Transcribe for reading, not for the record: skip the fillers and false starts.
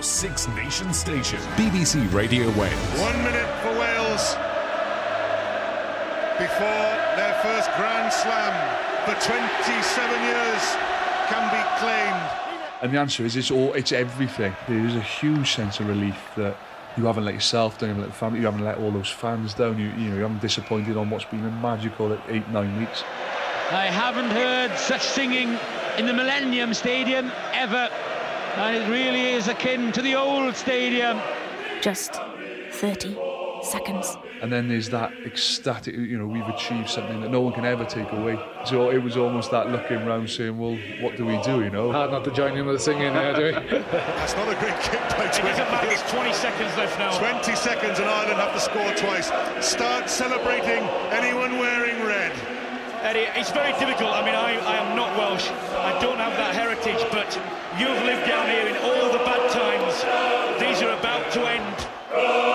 Six Nations station, BBC Radio Wales. 1 minute for Wales before their first Grand Slam for 27 years can be claimed. And the answer is it's everything. There is a huge sense of relief that you haven't let yourself down, you haven't let the family, you haven't let all those fans down. You haven't disappointed on what's been a magical 8-9 weeks. I haven't heard such singing in the Millennium Stadium ever, and it really is akin to the old stadium. Just 30 seconds. And then there's that ecstatic, we've achieved something that no one can ever take away. So it was almost that looking round saying, well, what do we do, Hard not to join in with the singing there, do we? That's not a great kick by Twickenham. It doesn't matter, there's 20 seconds left now. 20 seconds and Ireland have to score twice. Start celebrating anyone wearing red. Eddie, it's very difficult. I mean, I am not Welsh. I don't have that heritage, but you've lived down here in all the bad times. These are about to end.